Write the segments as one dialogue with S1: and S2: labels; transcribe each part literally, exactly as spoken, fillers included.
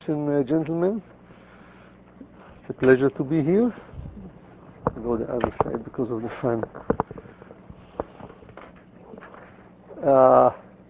S1: Uh, gentlemen, it's a pleasure to be here. I'll go the other side because of the fun. Uh,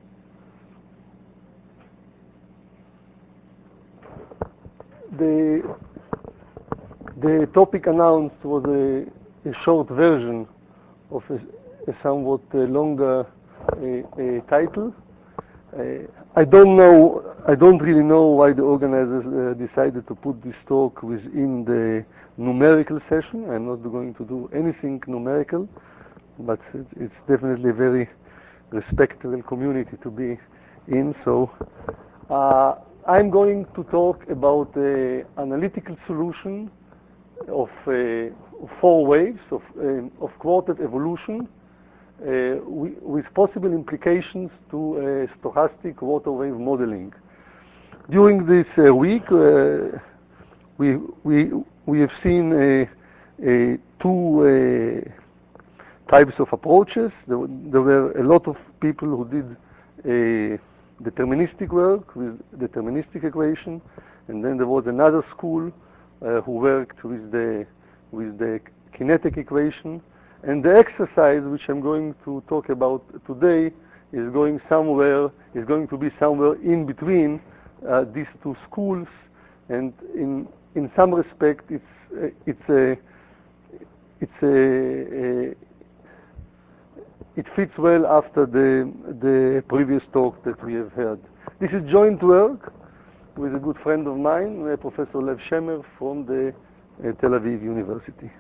S1: the the topic announced was a, a short version of a, a somewhat uh, longer uh, a title. Uh, I don't know, I don't really know why the organizers uh, decided to put this talk within the numerical session. I'm not going to do anything numerical, but it, it's definitely a very respectable community to be in. So uh, I'm going to talk about the analytical solution of uh, four waves of, um, of quartet evolution Uh, with possible implications to uh, stochastic water wave modeling. During this uh, week, uh, we we we have seen uh, uh, two uh, types of approaches. There, there were a lot of people who did uh, deterministic work with deterministic equation, and then there was another school uh, who worked with the with the kinetic equation. And the exercise which I'm going to talk about today is going somewhere, is going to be somewhere in between uh, these two schools, and in in some respect, it's uh, it's a it's a, a it fits well after the the previous talk that we have heard. This is joint work with a good friend of mine, uh, Professor Lev Shemer from the uh, Tel Aviv University.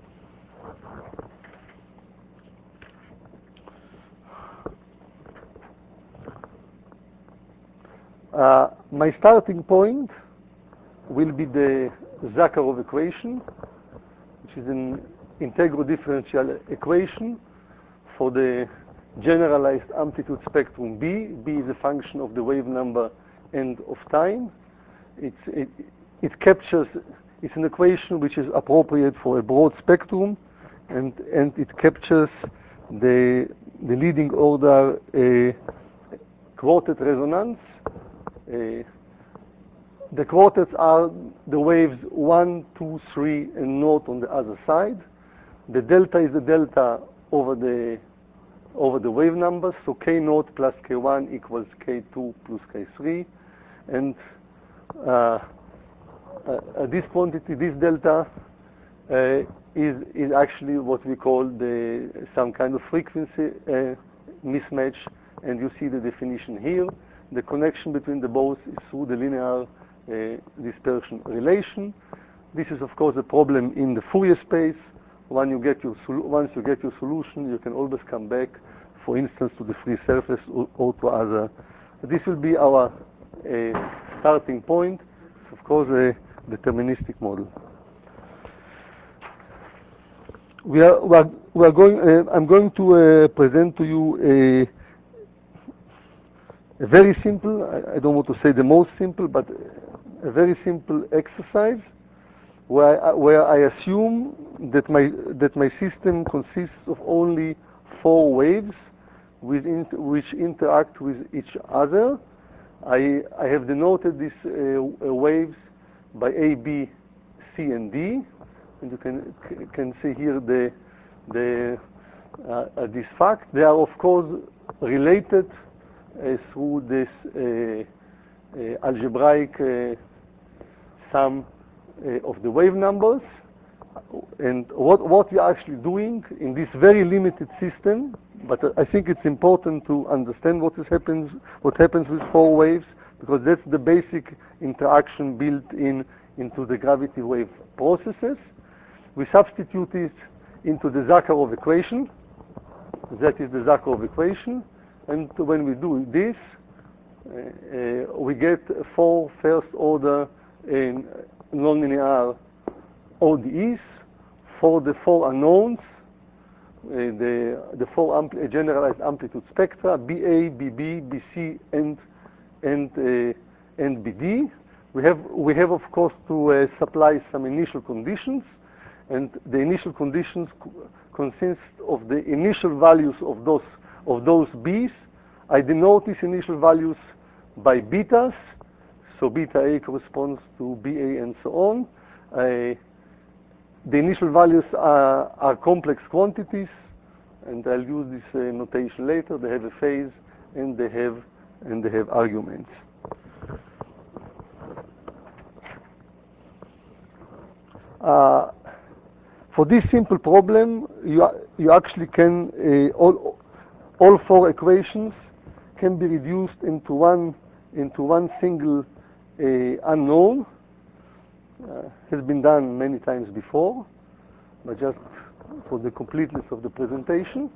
S1: Uh, my starting point will be the Zakharov equation, which is an integral differential equation for the generalized amplitude spectrum B. B is a function of the wave number and of time. It's, it, it captures, it's an equation which is appropriate for a broad spectrum, and, and it captures the, the leading order uh, quartet resonance. Uh, the quartets are the waves one, two, three, and naught on the other side. The delta is the delta over the over the wave numbers, so k naught plus k one equals k two plus k three, and uh, uh, this quantity, this delta, uh, is is actually what we call the some kind of frequency uh, mismatch, and you see the definition here. The connection between the both is through the linear uh, dispersion relation. This is, of course, a problem in the Fourier space. When you get your once you get your solution, you can always come back, for instance, to the free surface or, or to other. This will be our uh, starting point. Of course, a deterministic model. We are we are, we are going. Uh, I'm going to uh, present to you a. A very simple, I, I don't want to say the most simple, but a very simple exercise where I, where I assume that my that my system consists of only four waves with in, which interact with each other. I I have denoted these uh, waves by A, B, C, and D, and you can can see here the the uh, uh, this fact. They are, of course, related Uh, through this uh, uh, algebraic uh, sum uh, of the wave numbers. And what, what we are actually doing in this very limited system, but uh, I think it's important to understand what is happens, what happens with four waves, because that's the basic interaction built in into the gravity wave processes. We substitute it into the Zakharov equation. That is the Zakharov equation. And when we do this, uh, uh, we get four first-order in nonlinear O D Es for the four unknowns, uh, the the four ampli generalized amplitude spectra: B A, B B, B C, and and uh, and B D. We have we have of course to uh, supply some initial conditions, and the initial conditions co consist of the initial values of those. Of those B's. I denote these initial values by betas, so beta A corresponds to B A and so on. Uh, the initial values are, are complex quantities, and I'll use this uh, notation later. They have a phase, and they have and they have arguments. Uh, for this simple problem, you you actually can uh, all all four equations can be reduced into one into one single uh, unknown. Uh, has been done many times before, but just for the completeness of the presentation,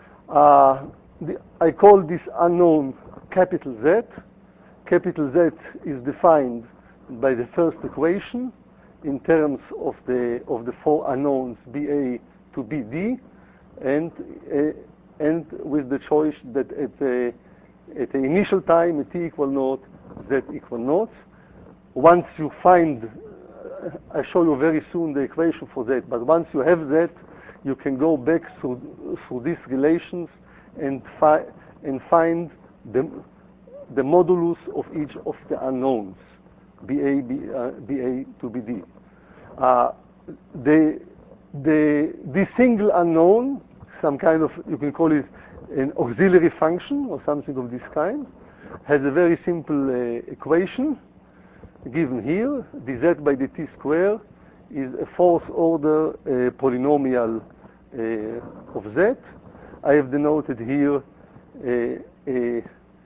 S1: uh, the, I call this unknown capital Z. Capital Z is defined by the first equation in terms of the of the four unknowns B A to B D, and uh, and with the choice that at the at the initial time at t equal naught, z equal naught. Once you find, uh, I show you very soon the equation for z, but once you have that, you can go back through through these relations and fi and find the the modulus of each of the unknowns, B A, B, uh, B A to B D. Uh, the the this single unknown, some kind of, you can call it an auxiliary function or something of this kind, has a very simple uh, equation given here. Dz by dt square is a fourth order uh, polynomial uh, of z. I have denoted here uh, a,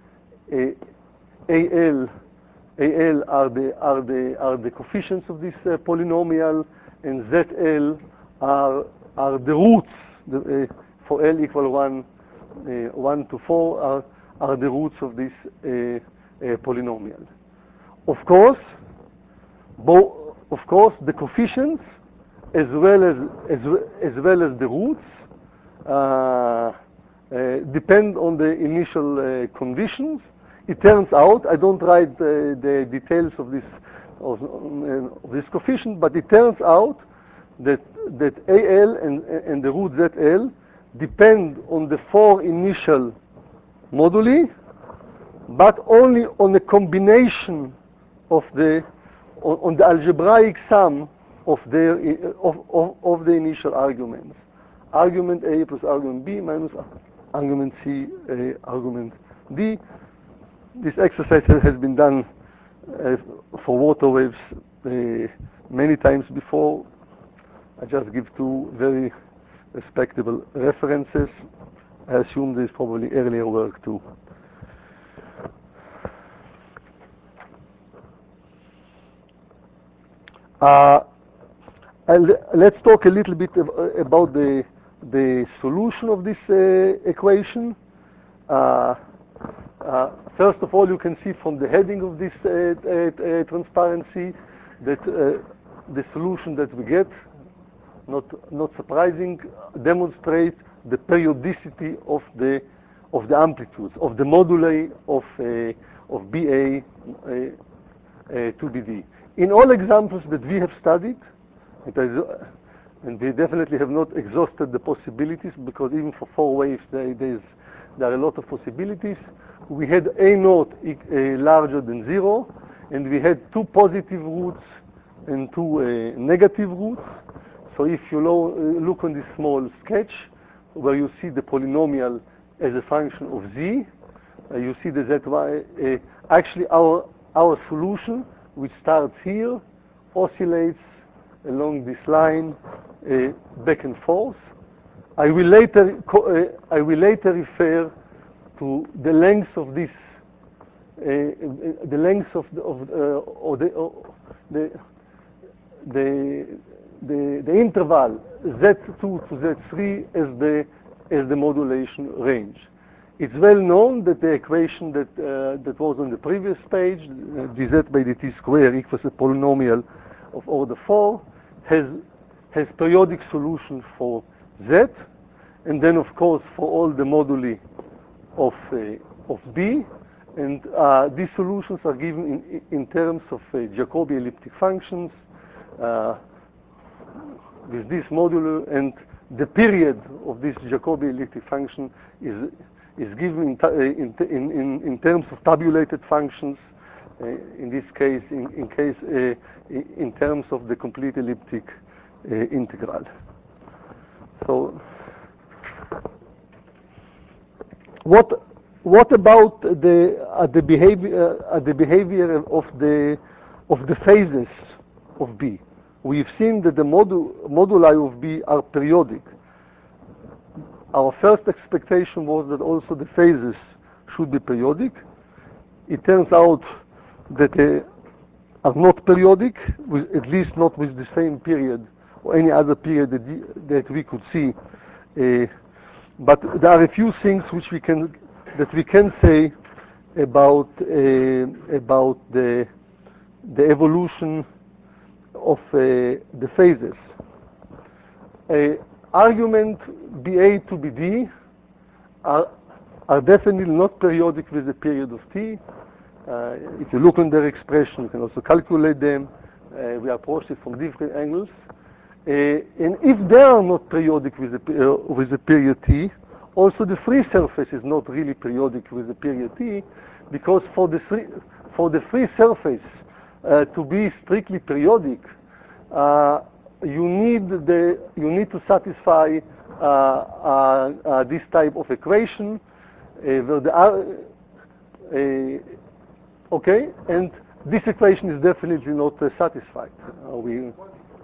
S1: a, al al are the are the are the coefficients of this uh, polynomial, and zl are are the roots. The, uh, for l equal one, uh, one to four are are the roots of this uh, uh, polynomial. Of course, both of course the coefficients as well as as, as well as the roots uh, uh, depend on the initial uh, conditions. It turns out, I don't write uh, the details of this of, uh, of this coefficient, but it turns out that that al and and the root zl depend on the four initial moduli, but only on the combination of the on, on the algebraic sum of their of, of of the initial arguments. Argument A plus argument B minus argument C, uh, argument D. This exercise has been done uh, for water waves uh, many times before. I just give two very respectable references. I assume there's probably earlier work too. Uh, let's talk a little bit about the the solution of this uh, equation. Uh, uh, first of all, you can see from the heading of this uh, uh, uh, transparency that uh, the solution that we get, not not surprising, demonstrates the periodicity of the of the amplitudes of the moduli of uh, of B A uh, uh, to B D. In all examples that we have studied, it is, uh, and we definitely have not exhausted the possibilities, because even for four waves there, there, is, there are a lot of possibilities. We had A naught e uh, larger than zero, and we had two positive roots and two uh, negative roots. So if you lo uh, look on this small sketch, where you see the polynomial as a function of z, uh, you see the zy. Uh, actually, our our solution, which starts here, oscillates along this line uh, back and forth. I will later co uh, I will later refer to the length of this, uh, the length of the of, uh, or the, or the the the the interval z two to z three as the as the modulation range. It's well known that the equation that uh, that was on the previous page, uh, dz by dt square equals a polynomial of order four, has has periodic solution for z, and then of course for all the moduli of uh, of b, and uh, these solutions are given in in terms of uh, Jacobi elliptic functions uh, with this modulo, and the period of this Jacobi elliptic function is is given in, in, in, in terms of tabulated functions, uh, in this case, in, in case, uh, in terms of the complete elliptic uh, integral. So, what what about the uh, the behavior uh, the behavior of the of the phases of B? We've seen that the modu moduli of B are periodic. Our first expectation was that also the phases should be periodic. It turns out that they are not periodic, with, at least not with the same period or any other period that, the, that we could see. Uh, but there are a few things which we can that we can say about uh, about the the evolution of uh, the phases. Uh, argument B A to B D are, are definitely not periodic with the period of T. Uh, if you look on their expression, you can also calculate them. Uh, we approach it from different angles. Uh, and if they are not periodic with the, uh, with the period T, also the free surface is not really periodic with the period T, because for the free, for the free surface uh, to be strictly periodic, uh, you need the you need to satisfy uh, uh, uh, this type of equation, uh, where the uh, okay, and this equation is definitely not uh, satisfied. Uh, we.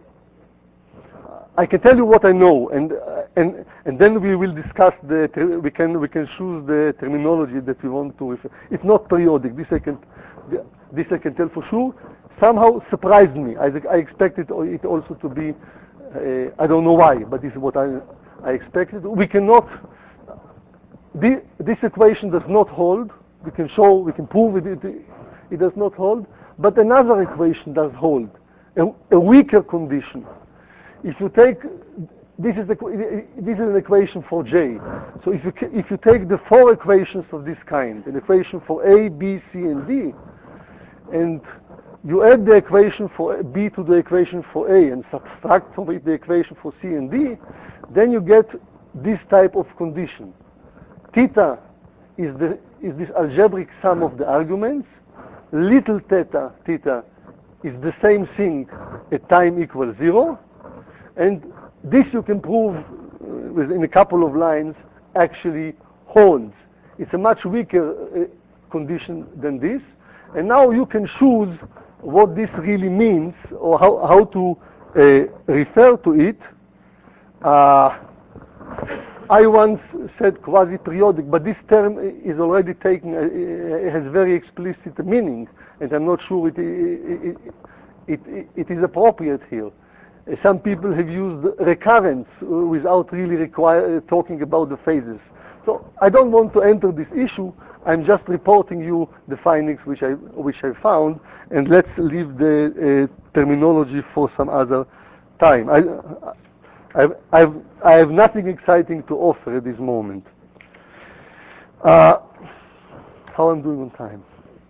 S1: I can tell you what I know, and uh, and and then we will discuss the. We can we can choose the terminology that we want to refer. It's not periodic. This I can this I can tell for sure. Somehow surprised me. I I expected it also to be. Uh, I don't know why, but this is what I I expected. We cannot. This, this equation does not hold. We can show. We can prove it. It, it does not hold. But another equation does hold. A, a weaker condition. If you take, this is, the, this is an equation for J. So if you, if you take the four equations of this kind, an equation for A, B, C, and D, and you add the equation for B to the equation for A and subtract from it the equation for C and D, then you get this type of condition. Theta is, the, is this algebraic sum of the arguments. Little theta, theta, is the same thing at time equals zero. And this you can prove uh, within a couple of lines actually holds. It's a much weaker uh, condition than this. And now you can choose what this really means or how, how to uh, refer to it. Uh, I once said quasi-periodic, but this term is already taken, uh, it has very explicit meaning, and I'm not sure it, it, it, it, it is appropriate here. Some people have used recurrence without really require, talking about the phases. So I don't want to enter this issue. I'm just reporting you the findings which I which I found, and let's leave the uh, terminology for some other time. I, I've, I've, I have nothing exciting to offer at this moment. Uh, how I'm doing on time?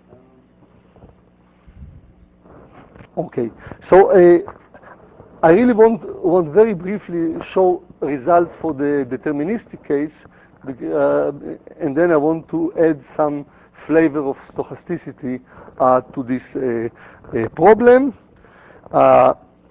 S1: Okay. So. Uh, I really want, want very briefly show results for the deterministic case, uh, and then I want to add some flavor of stochasticity uh, to this uh, uh, problem. Uh,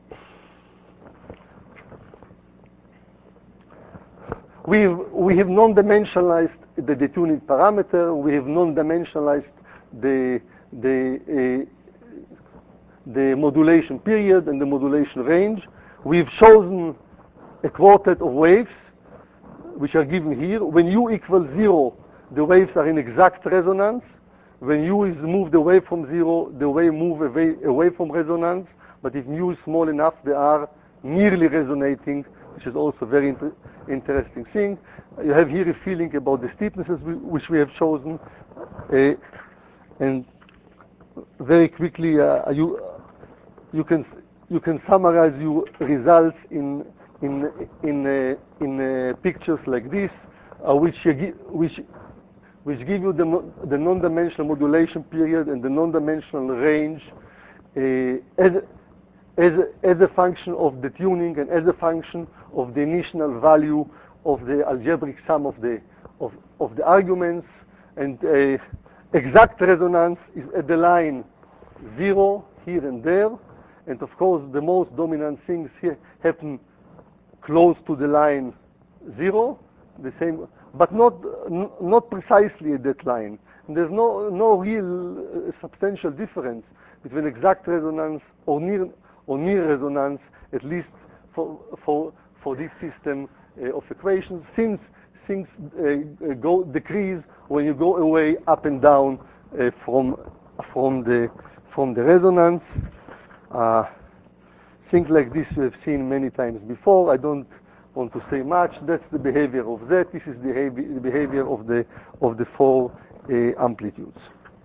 S1: we we have non-dimensionalized the detuning parameter. We have non-dimensionalized the the uh, the modulation period and the modulation range. We've chosen a quartet of waves, which are given here. When u equals zero, the waves are in exact resonance. When u is moved away from zero, the wave move away, away from resonance. But if mu is small enough, they are nearly resonating, which is also a very inter interesting thing. You have here a feeling about the steepnesses we, which we have chosen. Uh, and very quickly, uh, you you can you can summarize your results in in in uh, in uh, pictures like this, uh, which which which give you the the non-dimensional modulation period and the non-dimensional range uh, as as as a function of the tuning and as a function of the initial value of the algebraic sum of the of of the arguments, and uh, exact resonance is at the line zero here and there, and of course the most dominant things here happen close to the line zero, the same, but not n not precisely at that line. And there's no no real uh, substantial difference between exact resonance or near or near resonance, at least for for for this system uh, of equations, since things uh, go decrease when you go away up and down uh, from from the from the resonance. Uh, things like this you have seen many times before. I don't want to say much. That's the behavior of that. This is the behavior, the behavior of the of the four uh, amplitudes.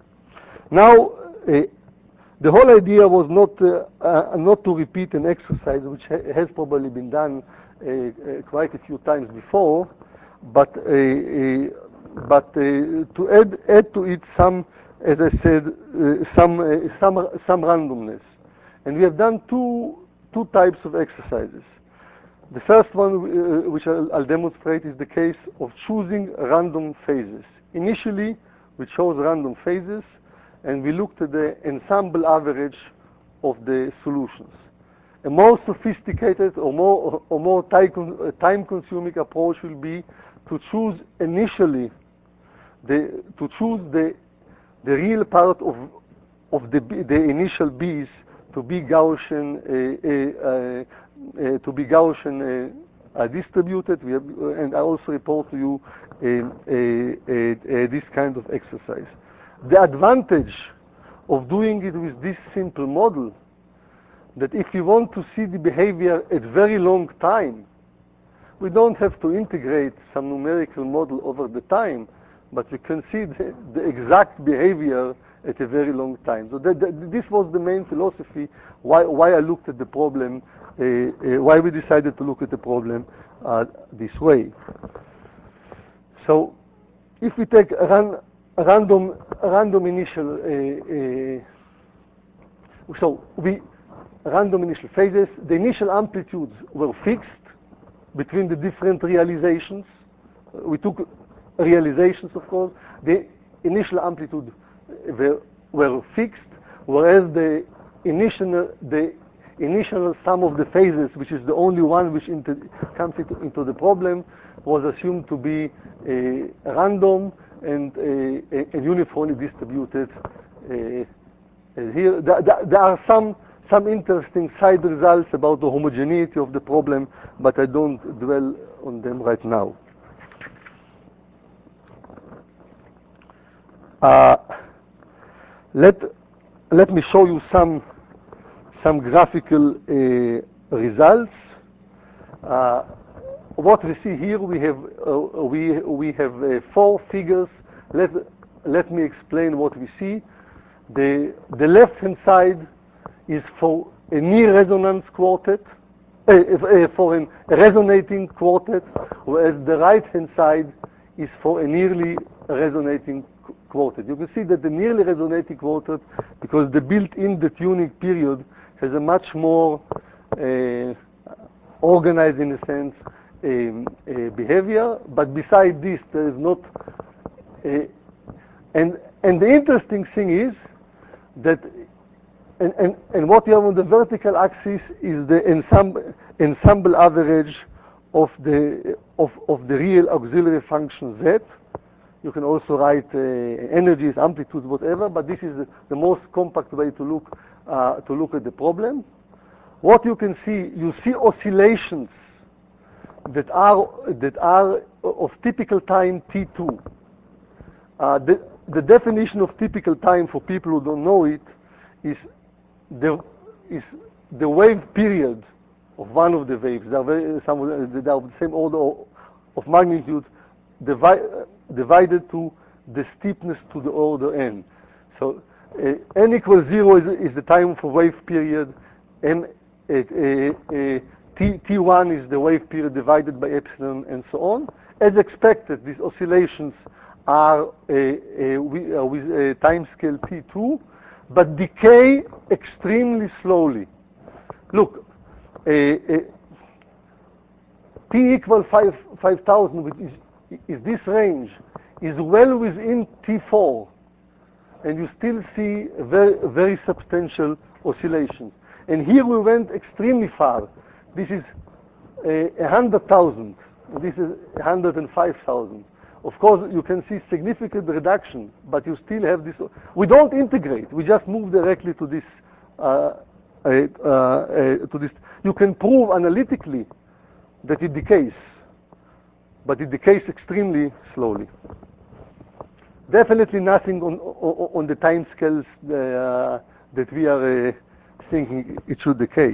S1: Now, uh, the whole idea was not uh, uh, not to repeat an exercise which ha has probably been done uh, uh, quite a few times before, but uh, uh, but uh, to add add to it some, as I said, uh, some uh, some some randomness, and we have done two two types of exercises. The first one, uh, which I'll, I'll demonstrate, is the case of choosing random phases. Initially, we chose random phases, and we looked at the ensemble average of the solutions. A more sophisticated or more or more time-consuming approach will be to choose initially the to choose the the real part of of the the initial B's to be Gaussian uh, uh, uh, uh, to be Gaussian uh, uh, distributed. We have, uh, and I also report to you uh, uh, uh, uh, this kind of exercise. The advantage of doing it with this simple model, that if you want to see the behavior at very long time, we don't have to integrate some numerical model over the time, but we can see the, the exact behavior at a very long time. So that, that, this was the main philosophy why, why I looked at the problem, uh, uh, why we decided to look at the problem uh, this way. So if we take a, ran, a random, a random initial, uh, uh, so we random initial phases, the initial amplitudes were fixed between the different realizations. We took realizations, of course. The initial amplitude were, were fixed, whereas the initial the initial sum of the phases, which is the only one which into, comes into, into the problem, was assumed to be uh, random and, uh, and uniformly distributed. Uh, here, there, there are some some interesting side results about the homogeneity of the problem, but I don't dwell on them right now. Uh, let let me show you some some graphical uh, results. Uh, what we see here, we have uh, we we have uh, four figures. Let let me explain what we see. The the left hand side is for a near resonance quartet, uh, uh, for an, a resonating quartet, whereas the right hand side is for a nearly resonating quartet. You can see that the nearly resonating quartet, because the built-in detuning period has a much more uh, organized, in a sense, um, uh, behavior. But beside this, there is not. Uh, and and the interesting thing is that, and, and and what you have on the vertical axis is the ensemble ensemble average of the of of the real auxiliary function Z. You can also write uh, energies, amplitudes, whatever, but this is the, the most compact way to look uh, to look at the problem. What you can see, you see oscillations that are that are of typical time T two. Uh, the the definition of typical time for people who don't know it is the is the wave period of one of the waves. They are very, some they are of the same order of magnitude, divi divided to the steepness to the order n. So uh, n equals zero is, is the time for wave period, and uh, uh, uh, t, t1 is the wave period divided by epsilon, and so on. As expected, these oscillations are uh, uh, we, uh, with a time scale t two, but decay extremely slowly. Look, uh, uh, t equals five thousand, which is, is this range, is well within T four. and you still see very, very substantial oscillations. And here we went extremely far. This is a uh, hundred thousand. This is one hundred five thousand. Of course, you can see significant reduction, but you still have this. We don't integrate. We just move directly to this. Uh, uh, uh, uh, to this. You can prove analytically that it decays, but it decays extremely slowly. Definitely nothing on on, on the time scales uh, that we are uh, thinking it should decay.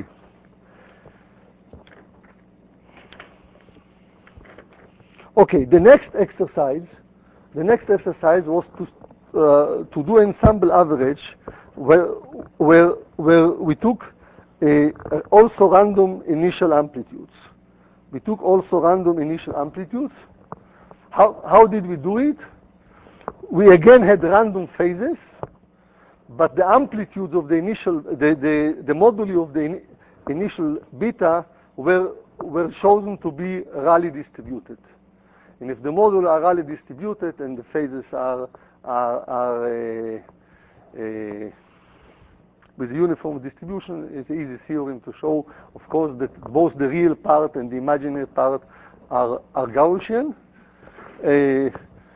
S1: Okay, the next exercise, the next exercise was to uh, to do ensemble average, where where where we took a, a also random initial amplitudes. We took also random initial amplitudes. How how did we do it? We again had random phases, but the amplitudes of the initial the the, the moduli of the in, initial beta were were chosen to be Rayleigh distributed. And if the moduli are Rayleigh distributed and the phases are, are, are uh, uh, with uniform distribution, it's an easy theorem to show, of course, that both the real part and the imaginary part are, are Gaussian. Uh,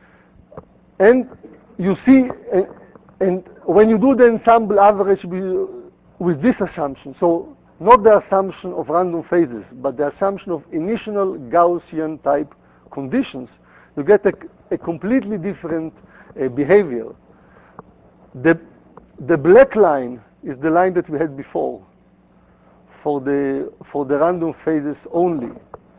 S1: and you see, uh, and when you do the ensemble average with this assumption, so not the assumption of random phases, but the assumption of initial Gaussian type conditions, you get a, a completely different uh, behavior. The, the black line is the line that we had before for the, for the random phases only.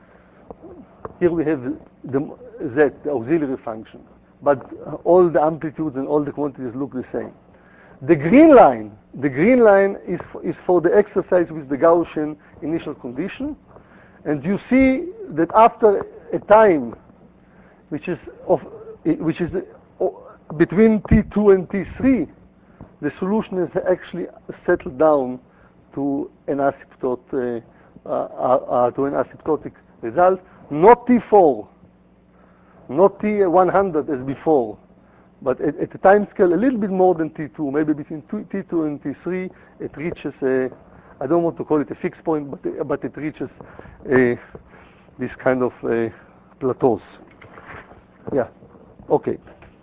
S1: Here we have the Z, the auxiliary function, but all the amplitudes and all the quantities look the same. The green line, the green line is for, is for the exercise with the Gaussian initial condition, and you see that after a time which is of which is between T two and T three, the solution has actually settled down to an asymptote uh, uh, uh, to an asymptotic result. Not T four, not T one hundred as before, but at, at a time scale a little bit more than T two, maybe between T two and T three, it reaches a, I don't want to call it a fixed point, but but it reaches a this kind of uh, plateaus. Yeah, okay.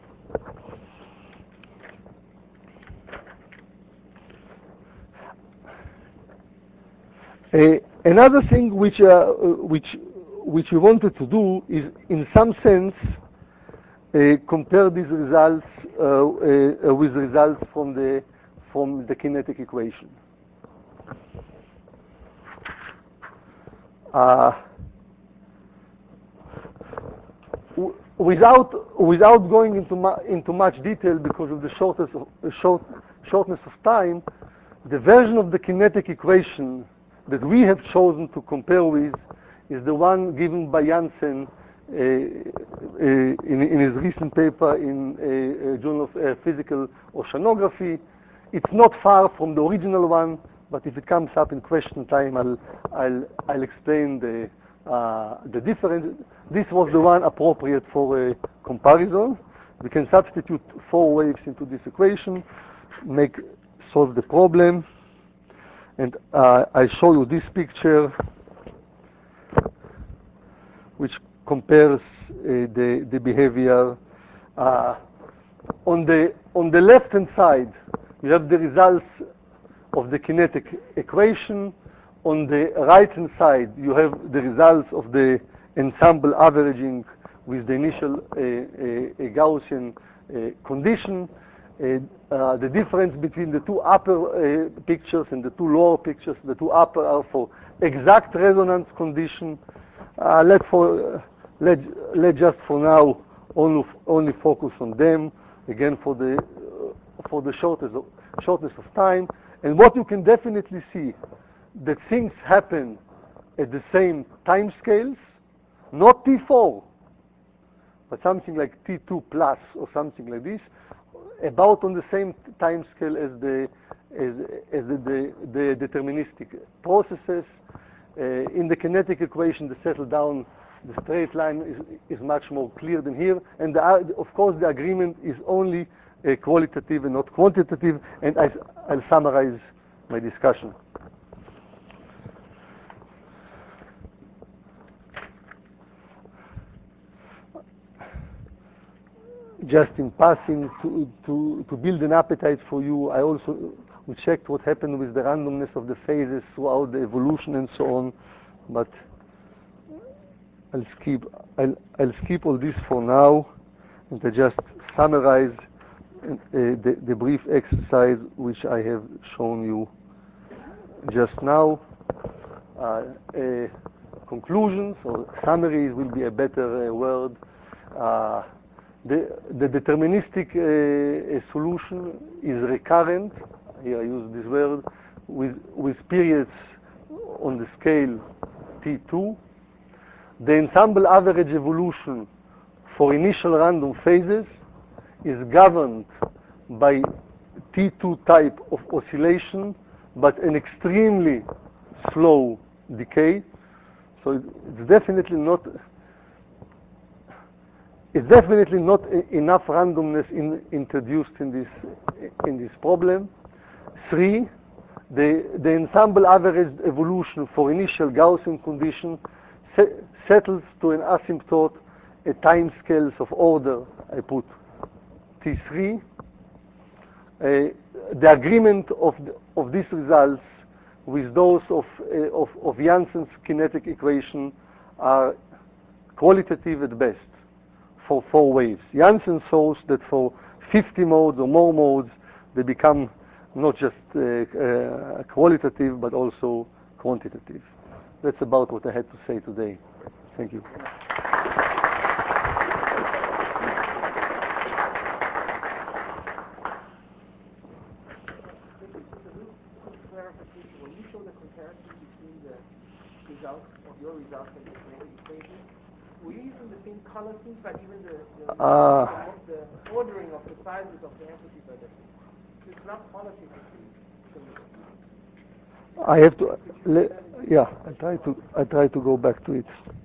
S1: Uh, another thing which uh, which which we wanted to do is, in some sense, uh, compare these results uh, uh, with results from the from the kinetic equation. Uh, Without without going into mu into much detail because of the shortness of short, shortness of time, the version of the kinetic equation that we have chosen to compare with is the one given by Janssen uh, uh, in, in his recent paper in a, a Journal of uh, Physical Oceanography. It's not far from the original one, but if it comes up in question time, I'll I'll I'll explain the. Uh, the difference. This was the one appropriate for a comparison. We can substitute four waves into this equation, make solve the problem, and uh, I show you this picture, which compares uh, the the behavior. Uh, on the on the left hand side, you have the results of the kinetic equation. On the right-hand side, you have the results of the ensemble averaging with the initial uh, uh, Gaussian uh, condition. Uh, uh, the difference between the two upper uh, pictures and the two lower pictures, the two upper are for exact resonance condition. Uh, let for uh, let let just for now only only focus on them again for the uh, for the shortness of, shortness of time. And what you can definitely see, that things happen at the same time scales, not T four, but something like T two plus or something like this, about on the same time scale as the as, as the, the, the deterministic processes. Uh, in the kinetic equation, the settle down, the straight line is, is much more clear than here, and the, of course the agreement is only uh, qualitative and not quantitative, and I, I'll summarize my discussion. Just in passing, to, to, to build an appetite for you, I also we checked what happened with the randomness of the phases throughout the evolution and so on, but I'll skip, I'll, I'll skip all this for now, and I just summarize uh, the, the brief exercise which I have shown you just now. Uh, uh, conclusions or summaries will be a better uh, word. Uh, the, the deterministic uh, solution is recurrent, here I use this word, with, with periods on the scale T two. The ensemble average evolution for initial random phases is governed by T two type of oscillation, but an extremely slow decay. So it's definitely not it's definitely not enough randomness in, introduced in this in this problem. Three, the the ensemble average evolution for initial Gaussian condition settles to an asymptote at time scales of order, I put T three. Uh, the agreement of the, of these results with those of, uh, of, of Janssen's kinetic equation are qualitative at best for four waves. Janssen shows that for fifty modes or more modes, they become not just uh, uh, qualitative, but also quantitative. That's about what I had to say today. Thank you.
S2: When you show the comparison between the results of your results and the kinetic equation, were you using the same color schemes, but even the, the,
S1: uh,
S2: the, the ordering of the sizes of the amplitudes are different? It's not qualitatively similar.
S1: I have to, le, yeah, I try to, I try to go back to it.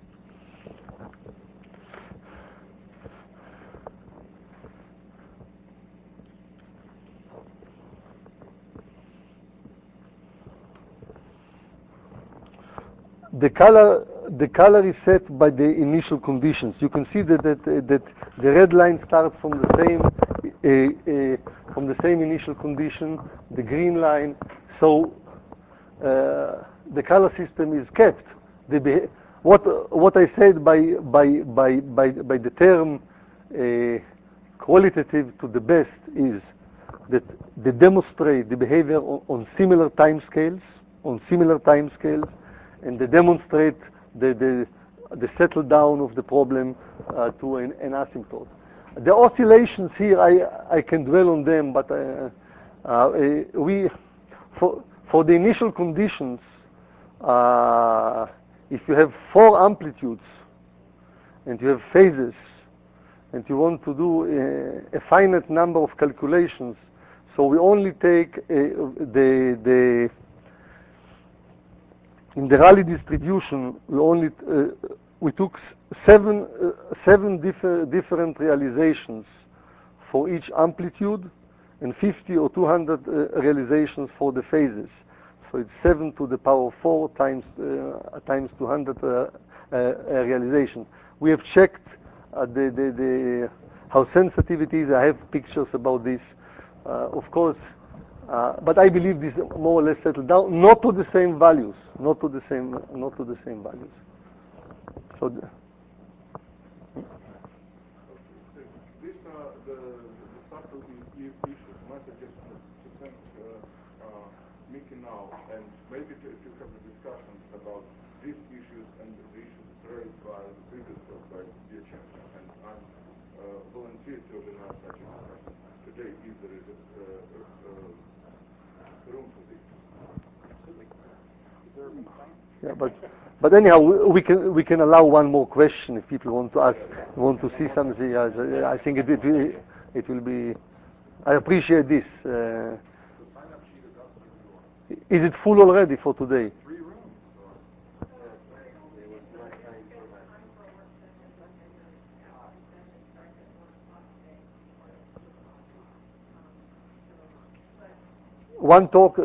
S1: The color, the color is set by the initial conditions. You can see that that, uh, that the red line starts from the same uh, uh, from the same initial condition. The green line, so uh, the color system is kept. The what what I said by by by by by the term uh, qualitative to the best is that they demonstrate the behavior on, on similar time scales, on similar time scales. And they demonstrate the, the, the settle down of the problem uh, to an, an asymptote. The oscillations here, I, I can dwell on them, but uh, uh, we, for, for the initial conditions, uh, if you have four amplitudes and you have phases and you want to do a, a finite number of calculations, so we only take uh, the, the in the Rayleigh distribution, we only uh, we took seven uh, seven differ, different realizations for each amplitude, and fifty or two hundred uh, realizations for the phases. So it's seven to the power four times uh, times two hundred uh, uh, realization. We have checked uh, the, the the how sensitive it is. I have pictures about this, uh, of course. Uh, but I believe this more or less settled down, not to the same values, not to the same, not to the same values. So the,
S3: these are the, the subtle issues. My suggestion is to thank uh, uh, Mickey now, and maybe to, to have a discussion about these issues and the issues raised by the previous talk by dear Chancellor. And I'm uh, volunteer to organize such a discussion today if there is a uh, uh, room for this.
S1: yeah, but but anyhow, we can we can allow one more question if people want to ask, want to see something. I think it it will, it will be. I appreciate this. Uh, is it full already for today?
S3: Three rooms.
S1: one talk. Uh,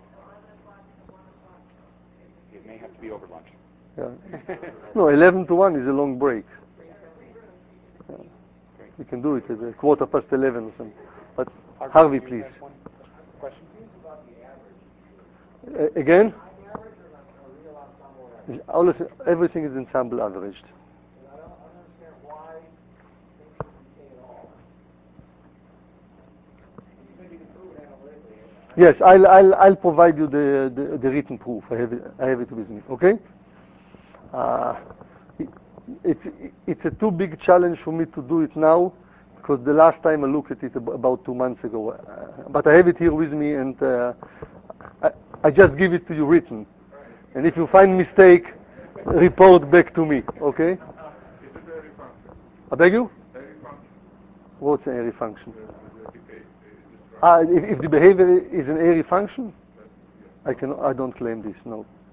S4: It may have to be over lunch.
S1: yeah. No, eleven to one is a long break. Yeah. We can do it at a quarter past eleven or something. But Harvey, please.
S4: Question?
S1: Uh, again? All of, everything is ensemble averaged.
S2: I don't understand why things should be K at all. You said you can prove it analytically.
S1: Yes, I'll, I'll, I'll provide you the, the, the written proof. I have it, I have it with me, okay? Uh, it, it's, it's a too big challenge for me to do it now, because the last time I looked at it ab- about two months ago. Uh, but I have it here with me, and uh, I, I just give it to you written. And if you find mistake, report back to me, okay?
S3: Is it airy function?
S1: I beg you?
S3: Airy function?
S1: What's an airy function?
S3: The, the decay is described.
S1: Ah, if, if the behavior is an airy function, I can I don't claim this. No.